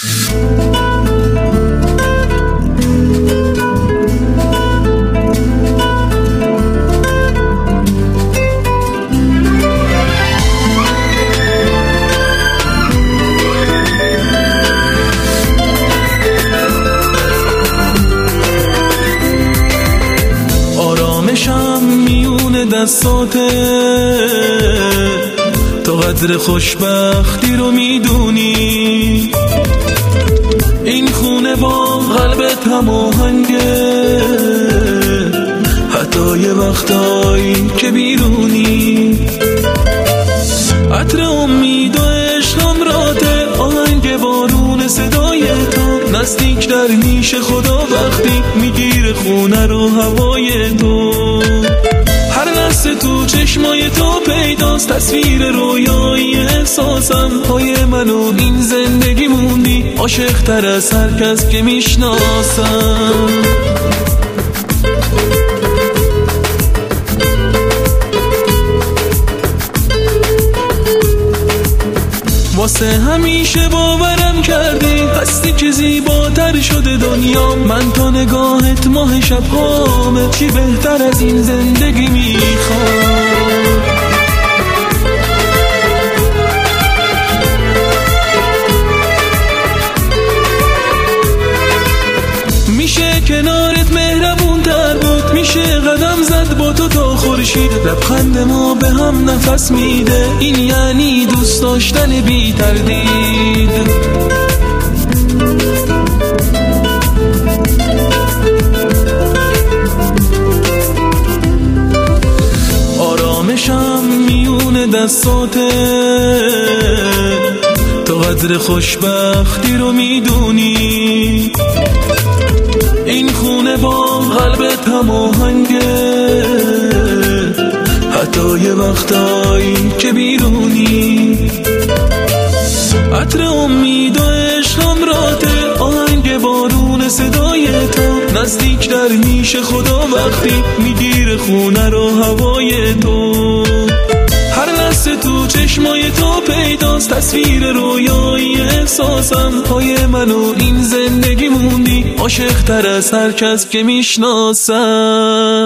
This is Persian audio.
میون دستاته، تو قدر خوشبختی رو میدونی. این خونه با قلبت هماهنگه، حتی یه وقتایی که بیرونی. عطر امید و عشق همراته، آهنگ بارون صدای تو، نزدیک در نیش خدا وقتی میگیره خونه رو هوای تو. هر لحظه تو چشمای تو پیداست، تصویر رویایی احساسم. پای من و این زندگی موندی، عاشق تر از هر کس که میشناسم. واسه همیشه باورم کردی، هستی که زیباتر شده دنیا. من تا نگاهت ماه شب‌هامه، چی بهتر از این زندگی میخوام. میشه کنارت مهربون تر بود، میشه قدم زد با تو تا خورشید. لبخند ما به هم نفس میده، این یعنی دوست داشتن بی تردید. آرامشم میون دستاته، تو قدر خوشبختی رو میدونی. این خونه با قلبت هماهنگه، حتی یه وقتایی که بیرونی. عطر امید و عشق همراته، آهنگ بارون صدای تو، نزدیک در نیش خدا وقتی میگیره خونه رو هوای تو. هر لحظه تو چشمای تو پیداست، تصویر رویایی احساسم. پای من و این زندگی موندی، عاشق تر از هر کس که میشناسم. آرامشم میون دستاته، تو قدر خوشبختی رو میدونی. این خونه با قلبت هماهنگه، حتی یه وقتایی که بیرونی. عطر امید و عشق همراته، آهنگ بارون صدای تو، نزدیک در نیش خدا وقتی میگیره خونه رو هوای تو. هر لحظه تو چشمای تو پیداست، تصویر رویایی احساسم. پای من و این زندگی موندی، عاشق تر از هر کس که میشناسم.